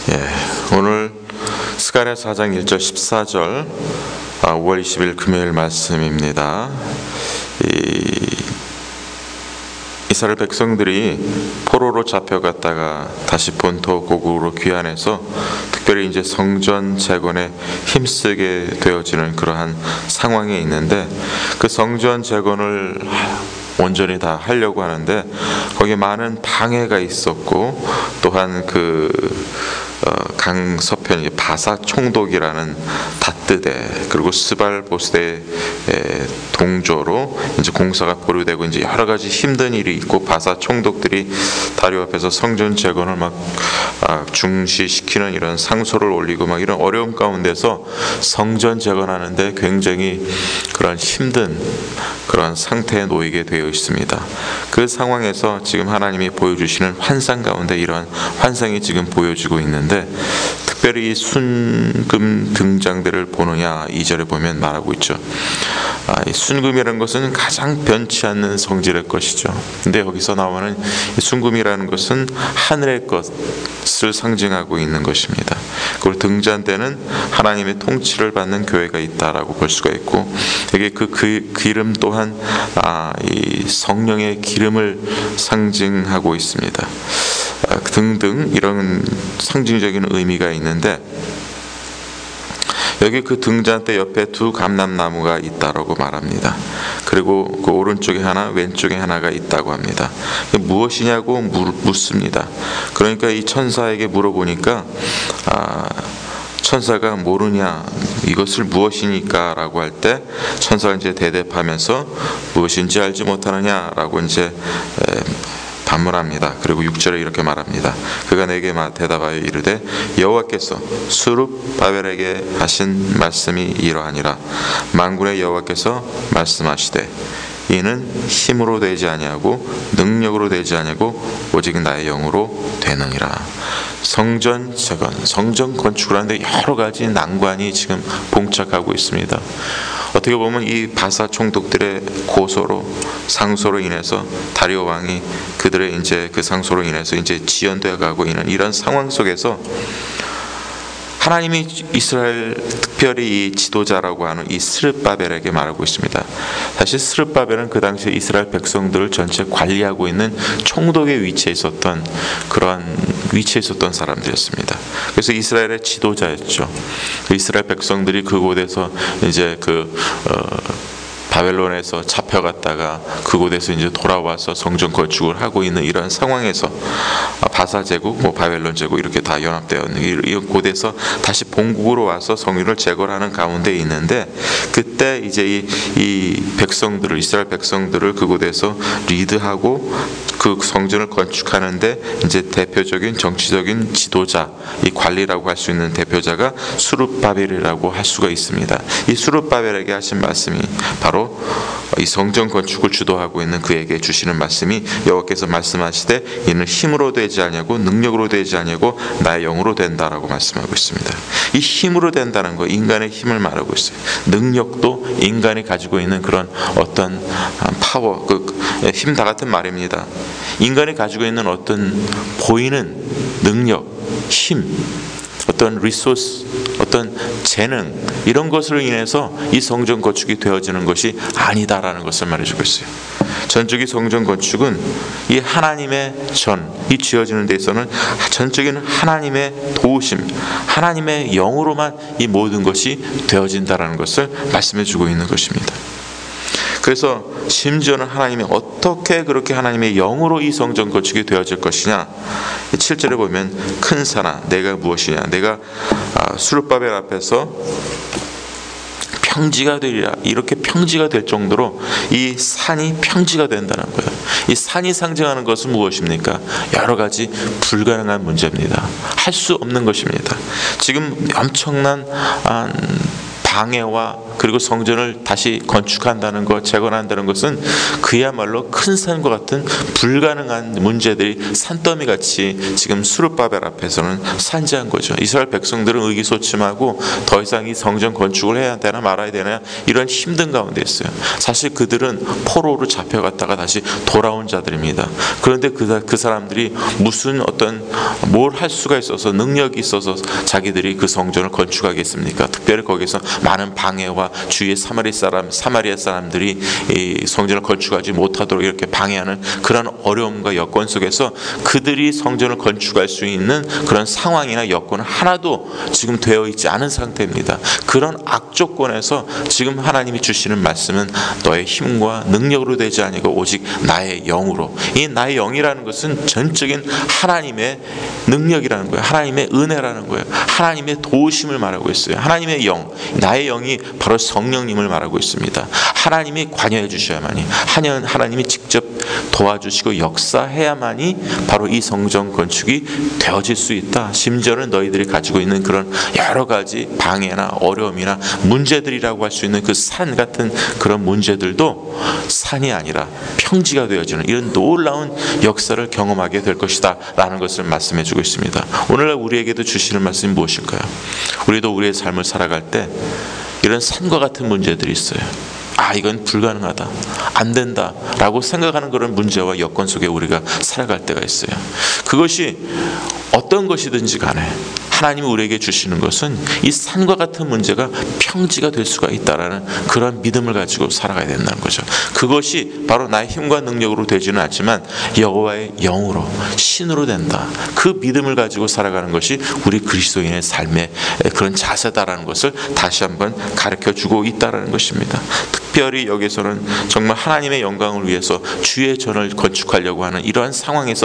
오늘 스가랴 4장 1절 14절 5월 20일 금요일 말씀입니다. 이스라엘 백성들이 포로로 잡혀갔다가 다시 본토 고국으로 귀환해서 특별히 이제 성전 재건에 힘쓰게 되어지는 그러한 상황에 있는데, 그 성전 재건을 온전히 다 하려고 하는데 거기에 많은 방해가 있었고, 또한 강서편 바사 총독이라는 닷드대 그리고 스발보스대 동조로 이제 공사가 보류되고 이제 여러 가지 힘든 일이 있고, 바사 총독들이 다리오 앞에서 성전 재건을 중시시키는 이런 상소를 올리고 이런 어려움 가운데서 성전 재건하는데 굉장히 그런 힘든 그런 상태에 놓이게 되어 있습니다. 그 상황에서 지금 하나님이 보여주시는 환상 가운데 이런 환상이 지금 보여지고 있는데, 특별히 순금 등장들을 보느냐 2절에 보면 말하고 있죠. 이 순금이라는 것은 가장 변치 않는 성질의 것이죠. 근데 여기서 나오는 이 순금이라는 것은 하늘의 것을 상징하고 있는 것입니다. 그리고 등잔대는 하나님의 통치를 받는 교회가 있다라고 볼 수가 있고, 여기 그 기름 또한 이 성령의 기름을 상징하고 있습니다. 등등 이런 상징적인 의미가 있는데, 여기 그 등잔대 옆에 두 감람나무가 있다라고 말합니다. 그리고 그 오른쪽에 하나, 왼쪽에 하나가 있다고 합니다. 무엇이냐고 묻습니다. 그러니까 이 천사에게 물어보니까 천사가 모르냐, 이것을 무엇이니까 라고 할 때 천사가 이제 대답하면서 무엇인지 알지 못하느냐라고 이제 반문합니다. 그리고 6절에 이렇게 말합니다. 그가 내게 대답하여 이르되 여호와께서 스룹바벨에게 하신 말씀이 이러하니라. 만군의 여호와께서 말씀하시되 이는 힘으로 되지 아니하고 능력으로 되지 아니하고 오직 나의 영으로 되느니라. 성전 재건, 성전 건축을 하는데 여러 가지 난관이 지금 봉착하고 있습니다. 어떻게 보면 이 바사 총독들의 고소로, 상소로 인해서 다리오 왕이 그들의 이제 그 상소로 인해서 이제 지연되어 가고 있는 이런 상황 속에서 하나님이 이스라엘 특별히 이 지도자라고 하는 이 스룹바벨에게 말하고 있습니다. 사실 스룹바벨은 그 당시에 이스라엘 백성들을 전체 관리하고 있는 총독의 위치에 있었던 그러한 위치에 있었던 사람들이었습니다. 그래서 이스라엘의 지도자였죠. 이스라엘 백성들이 그곳에서 이제 바벨론에서 잡혀갔다가 그곳에서 이제 돌아와서 성전 건축을 하고 있는 이런 상황에서 바사 제국, 바벨론 제국 이렇게 다 연합되어 있는 이 곳에서 다시 본국으로 와서 성전을 재건하는 가운데 있는데, 그때 이제 이 백성들을, 이스라엘 백성들을 그곳에서 리드하고 그 성전을 건축하는데 이제 대표적인 정치적인 지도자, 이 관리라고 할 수 있는 대표자가 스룹바벨이라고 할 수가 있습니다. 이 스룹바벨에게 하신 말씀이 바로 이 성전 건축을 주도하고 있는 그에게 주시는 말씀이 여호와께서 말씀하시되 이는 힘으로 되지 아니하고 능력으로 되지 아니하고 나의 영으로 된다라고 말씀하고 있습니다. 이 힘으로 된다는 거, 인간의 힘을 말하고 있어요. 능력도 인간이 가지고 있는 그런 어떤 파워, 힘 다 같은 말입니다. 인간이 가지고 있는 어떤 보이는 능력, 힘, 어떤 리소스, 어떤 재능, 이런 것으로 인해서 이 성전 건축이 되어지는 것이 아니다라는 것을 말해주고 있어요. 전적인 성전 건축은 이 하나님의 이 지어지는 데 있어서는 전적인 하나님의 도우심, 하나님의 영으로만 이 모든 것이 되어진다라는 것을 말씀해주고 있는 것입니다. 그래서 심지어는 하나님이 어떻게 그렇게 하나님의 영으로 이 성전 건축이 되어질 것이냐, 7절에 보면 큰 산아 내가 무엇이냐, 내가 스룹바벨 앞에서 평지가 되리라, 이렇게 평지가 될 정도로 이 산이 평지가 된다는 거예요. 이 산이 상징하는 것은 무엇입니까? 여러 가지 불가능한 문제입니다. 할 수 없는 것입니다. 지금 엄청난 방해와 그리고 성전을 다시 건축한다는 것, 재건한다는 것은 그야말로 큰 산과 같은 불가능한 문제들이 산더미같이 지금 수르바벨 앞에서는 산재한 거죠. 이스라엘 백성들은 의기소침하고 더 이상 이 성전 건축을 해야 되나 말아야 되나 이런 힘든 가운데 있어요. 사실 그들은 포로로 잡혀갔다가 다시 돌아온 자들입니다. 그런데 그 사람들이 무슨 어떤 뭘 할 수가 있어서, 능력이 있어서 자기들이 그 성전을 건축하겠습니까? 특별히 거기서 많은 방해와 주위의 사마리아 사람들이 이 성전을 건축하지 못하도록 이렇게 방해하는 그런 어려움과 여건 속에서 그들이 성전을 건축할 수 있는 그런 상황이나 여건은 하나도 지금 되어 있지 않은 상태입니다. 그런 악조건에서 지금 하나님이 주시는 말씀은 너의 힘과 능력으로 되지 아니고 오직 나의 영으로. 이 나의 영이라는 것은 전적인 하나님의 능력이라는 거예요. 하나님의 은혜라는 거예요. 하나님의 도우심을 말하고 있어요. 하나님의 영, 나의 영이 바로 성령님을 말하고 있습니다. 하나님이 관여해 주셔야만이, 하나님이 직접 도와주시고 역사해야만이 바로 이 성전 건축이 되어질 수 있다. 심지어는 너희들이 가지고 있는 그런 여러 가지 방해나 어려움이나 문제들이라고 할 수 있는 그 산 같은 그런 문제들도 산이 아니라 평지가 되어지는 이런 놀라운 역사를 경험하게 될 것이다 라는 것을 말씀해 주고 있습니다. 오늘날 우리에게도 주시는 말씀이 무엇일까요? 우리도 우리의 삶을 살아갈 때 이런 산과 같은 문제들이 있어요. 이건 불가능하다, 안 된다 라고 생각하는 그런 문제와 여건 속에 우리가 살아갈 때가 있어요. 그것이 어떤 것이든지 간에 하나님이 우리에게 주시는 것은 이 산과 같은 문제가 평지가 될 수가 있다라는 그런 믿음을 가지고 살아가야 된다는 거죠. 그것이 바로 나의 힘과 능력으로 되지는 않지만 여호와의 영으로, 신으로 된다. 그 믿음을 가지고 살아가는 것이 우리 그리스도인의 삶의 그런 자세다라는 것을 다시 한번 가르쳐주고 있다라는 것입니다. 특별히 여기서는 정말 하나님의 영광을 위해서 주의 전을 건축하려고 하는 이러한 상황에서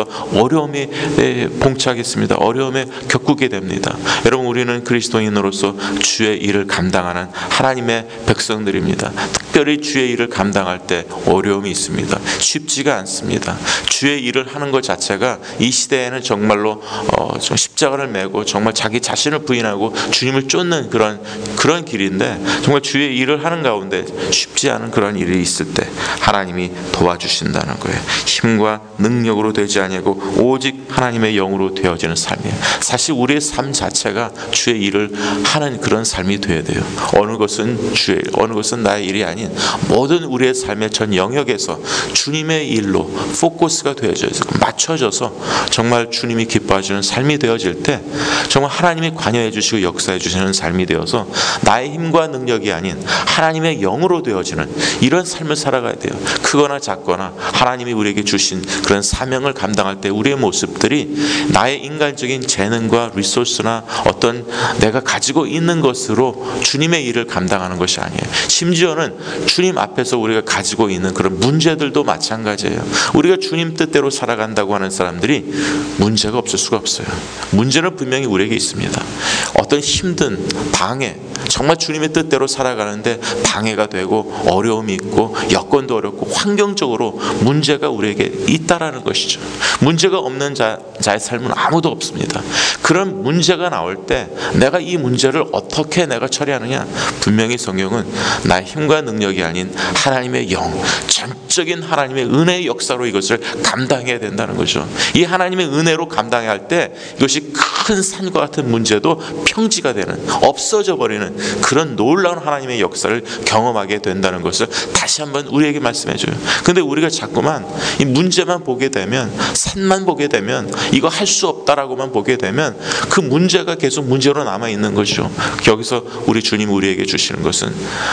어려움에 봉착했습니다. 어려움에 겪게 됩니다. 여러분, 우리는 그리스도인으로서 주의 일을 감당하는 하나님의 백성들입니다. 특별히 주의 일을 감당할 때 어려움이 있습니다. 쉽지가 않습니다. 주의 일을 하는 것 자체가 이 시대에는 정말로 좀 십자가를 메고 정말 자기 자신을 부인하고 주님을 쫓는 그런 길인데, 정말 주의 일을 하는 가운데 쉽지 않은 그런 일이 있을 때 하나님이 도와주신다는 거예요. 힘과 능력으로 되지 아니하고 오직 하나님의 영으로 되어지는 삶이에요. 사실 우리의 삶 자체가 주의 일을 하는 그런 삶이 되어야 돼요. 어느 것은 주의 일, 어느 것은 나의 일이 아닌 모든 우리의 삶의 전 영역에서 주님의 일로 포커스가 되어져서 맞춰져서 정말 주님이 기뻐하시는 삶이 되어질 때 정말 하나님이 관여해 주시고 역사해 주시는 삶이 되어서 나의 힘과 능력이 아닌 하나님의 영으로 되어지는 이런 삶을 살아가야 돼요. 크거나 작거나 하나님이 우리에게 주신 그런 사명을 감당할 때 우리의 모습들이 나의 인간적인 재능과 리소스나 어떤 내가 가지고 있는 것으로 주님의 일을 감당하는 것이 아니에요. 심지어는 주님 앞에서 우리가 가지고 있는 그런 문제들도 마찬가지예요. 우리가 주님 뜻대로 살아간다고 하는 사람들이 문제가 없을 수가 없어요. 문제는 분명히 우리에게 있습니다. 어떤 힘든 방해, 정말 주님의 뜻대로 살아가는데 방해가 되고 어려움이 있고 여건도 어렵고 환경적으로 문제가 우리에게 있다라는 것이죠. 문제가 없는 자의 삶은 아무도 없습니다. 그런 문제가 나올 때 내가 이 문제를 어떻게 내가 처리하느냐, 분명히 성경은 나의 힘과 능력이 아닌 하나님의 영, 전적인 하나님의 은혜의 역사로 이것을 감당해야 된다는 거죠. 이 하나님의 은혜로 감당해야 할 때 이것이 큰 산과 같은 문제도 평지가 되는, 없어져 버리는 그런 놀라운 하나님의 역사를 경험하게 된다는 것을 다시 한번 우리에게 말씀해줘요. 근데 우리가 자꾸만 이 문제만 보게 되면, 산만 보게 되면, 이거 할 수 없다라고만 보게 되면 그 문제가 계속 문제로 남아 있는 거죠. 여기서 우리 주님 우리에게 주시는 것은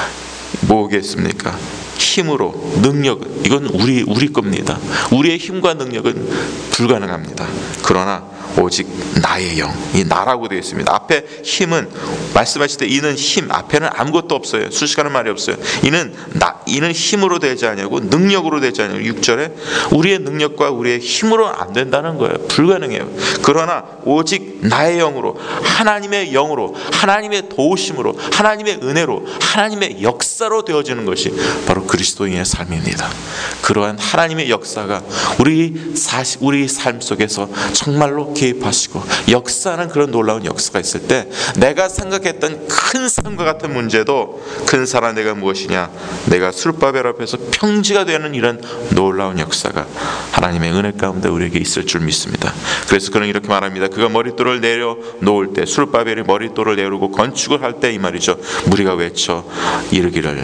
뭐겠습니까? 힘으로, 능력은 이건 우리 겁니다. 우리의 힘과 능력은 불가능합니다. 그러나 오직 나의 영, 이 나라고 되어 있습니다. 앞에 힘은 말씀하실 때 이는 힘, 앞에는 아무것도 없어요. 수식하는 말이 없어요. 이는 힘으로 되지 아니하고 능력으로 되지 아니하고, 6절에 우리의 능력과 우리의 힘으로 안 된다는 거예요. 불가능해요. 그러나 오직 나의 영으로, 하나님의 영으로, 하나님의 도우심으로, 하나님의 은혜로, 하나님의 역사로 되어지는 것이 바로 그리스도인의 삶입니다. 그러한 하나님의 역사가 우리 삶 속에서 정말로 적극 개입하시고 역사하는 그런 놀라운 역사가 있을 때 내가 생각했던 큰 산과 같은 문제도 큰 산아 내가 무엇이냐, 내가 수르바벨 앞에서 평지가 되는 이런 놀라운 역사가 하나님의 은혜 가운데 우리에게 있을 줄 믿습니다. 그래서 그는 이렇게 말합니다. 그가 머릿돌을 내려 놓을 때, 수르바벨이 머릿돌을 내려고 건축을 할 때 이 말이죠, 무리가 외쳐 이르기를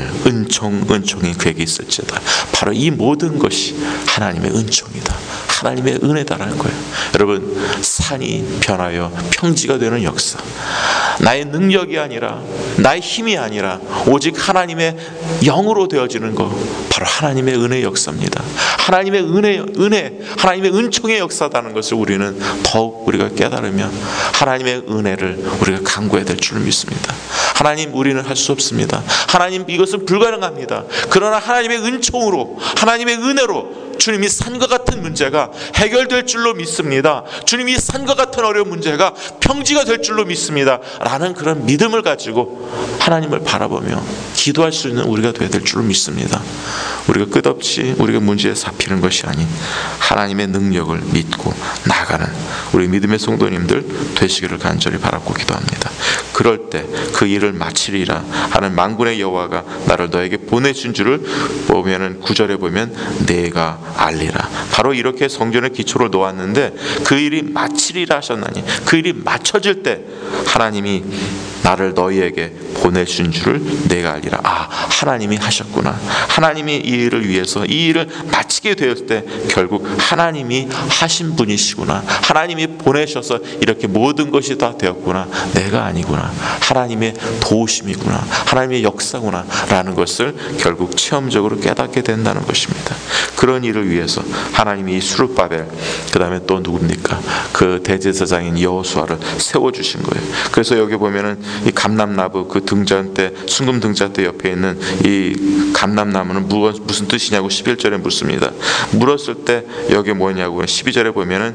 은총이 그에게 있을지어다. 바로 이 모든 것이 하나님의 은총이다, 하나님의 은혜다라는 거예요. 여러분, 산이 변하여 평지가 되는 역사, 나의 능력이 아니라 나의 힘이 아니라 오직 하나님의 영으로 되어지는 것, 바로 하나님의 은혜의 역사입니다. 하나님의 은혜, 하나님의 은총의 역사다는 것을 우리는 더욱 우리가 깨달으면 하나님의 은혜를 우리가 간구해야 될 줄 믿습니다. 하나님, 우리는 할 수 없습니다. 하나님, 이것은 불가능합니다. 그러나 하나님의 은총으로, 하나님의 은혜로 주님이 산과 같은 문제가 해결될 줄로 믿습니다. 주님이 산과 같은 어려운 문제가 평지가 될 줄로 믿습니다. 라는 그런 믿음을 가지고 하나님을 바라보며 기도할 수 있는 우리가 되어야 될 줄로 믿습니다. 우리가 끝없이 우리가 문제에 잡히는 것이 아닌 하나님의 능력을 믿고 나가는 우리 믿음의 성도님들 되시기를 간절히 바라고 기도합니다. 그럴 때 그 일을 마치리라 하는 만군의 여호와가 나를 너에게 보내준 줄을 보면은 9절에 보면 내가 알리라. 바로 이렇게 성전의 기초를 놓았는데 그 일이 마치리라 하셨나니, 그 일이 마쳐질 때 하나님이 나를 너희에게 보내준 줄을 내가 알리라. 하나님이 하셨구나. 하나님이 이 일을 위해서 이 일을 마치게 되었을 때 결국 하나님이 하신 분이시구나. 하나님이 보내셔서 이렇게 모든 것이 다 되었구나. 내가 아니구나. 하나님의 도우심이구나. 하나님의 역사구나. 라는 것을 결국 체험적으로 깨닫게 된다는 것입니다. 그런 일을 위해서 하나님이 이 수르바벨, 그 다음에 또 누굽니까? 그 대제사장인 여호수아를 세워주신 거예요. 그래서 여기 보면은 이 감람나무 그 등잔대, 순금 등잔대 옆에 있는 이 감람나무는 무슨 뜻이냐고 11절에 묻습니다. 물었을 때 여기 뭐냐고 12절에 보면은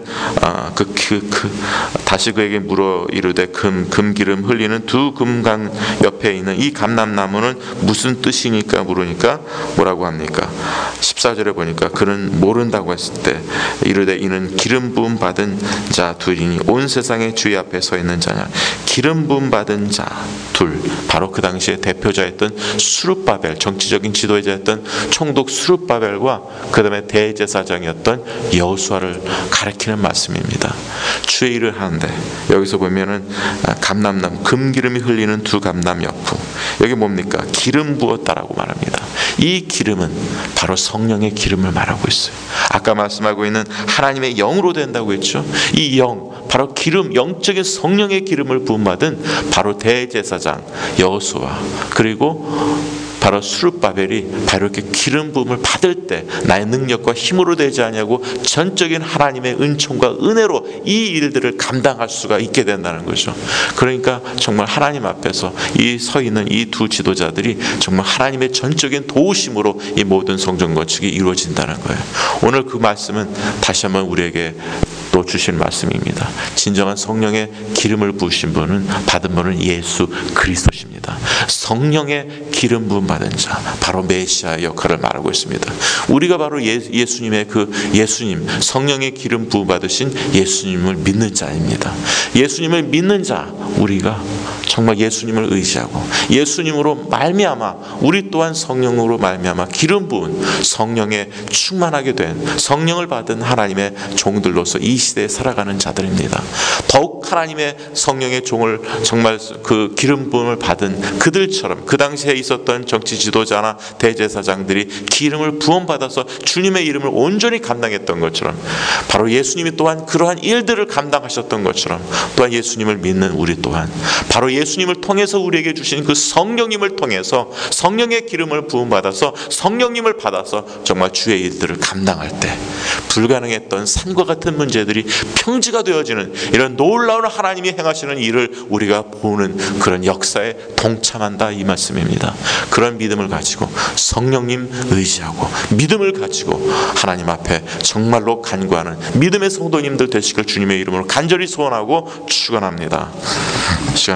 다시 그에게 물어 이르되 금기름 흘리는 두 금강 옆에 있는 이 감람나무는 무슨 뜻이니까 물으니까 뭐라고 합니까? 14절에 보니까 그는 모른다고 했을 때 이르되 이는 기름 부음 받은 자 둘이니 온 세상의 주의 앞에 서 있는 자냐. 기름 부음 받은 자 둘, 바로 그 당시에 대표자였던 수르바벨, 정치적인 지도자였던 총독 수르바벨과 그 다음에 대제사장이었던 여호수아를 가리키는 말씀입니다. 주의 일을 하는데 여기서 보면은 감람나무, 금기름이 흘리는 두 감람여프, 여기 뭡니까? 기름 부었다라고 말합니다. 이 기름은 바로 성령의 기름을 말하고 있어요. 아까 말씀하고 있는 하나님의 영으로 된다고 했죠. 이 영, 바로 기름, 영적인 성령의 기름을 부음받은 바로 대제사장 여호수아, 그리고 바로 수르바벨이 바로 이렇게 기름 부음을 받을 때 나의 능력과 힘으로 되지 않냐고 전적인 하나님의 은총과 은혜로 이 일들을 감당할 수가 있게 된다는 거죠. 그러니까 정말 하나님 앞에서 이 서 있는 이 두 지도자들이 정말 하나님의 전적인 도우심으로 이 모든 성전 건축이 이루어진다는 거예요. 오늘 그 말씀은 다시 한번 우리에게 또 주신 말씀입니다. 진정한 성령의 기름을 부으신 분은, 받은 분은 예수 그리스도십니다. 성령의 기름 부음 받은 자, 바로 메시아의 역할을 말하고 있습니다. 우리가 바로 예수님의 예수님, 성령의 기름 부음 받으신 예수님을 믿는 자입니다. 예수님을 믿는 자, 우리가 정말 예수님을 의지하고 예수님으로 말미암아 우리 또한 성령으로 말미암아 기름 부은 성령에 충만하게 된 성령을 받은 하나님의 종들로서 이 시대에 살아가는 자들입니다. 더욱 하나님의 성령의 종을 정말 그 기름 부음을 받은 그들처럼 그 당시에 있었던 정치 지도자나 대제사장들이 기름을 부음받아서 주님의 이름을 온전히 감당했던 것처럼, 바로 예수님이 또한 그러한 일들을 감당하셨던 것처럼, 또한 예수님을 믿는 우리 또한 바로 예수님을 통해서 우리에게 주신 그 성령님을 통해서 성령의 기름을 부음받아서 성령님을 받아서 정말 주의 일들을 감당할 때 불가능했던 산과 같은 문제들이 평지가 되어지는 이런 놀라운 하나님이 행하시는 일을 우리가 보는 그런 역사에 동참한다, 이 말씀입니다. 그런 믿음을 가지고 성령님 의지하고 믿음을 가지고 하나님 앞에 정말로 간구하는 믿음의 성도님들 되시길 주님의 이름으로 간절히 소원하고 축원합니다.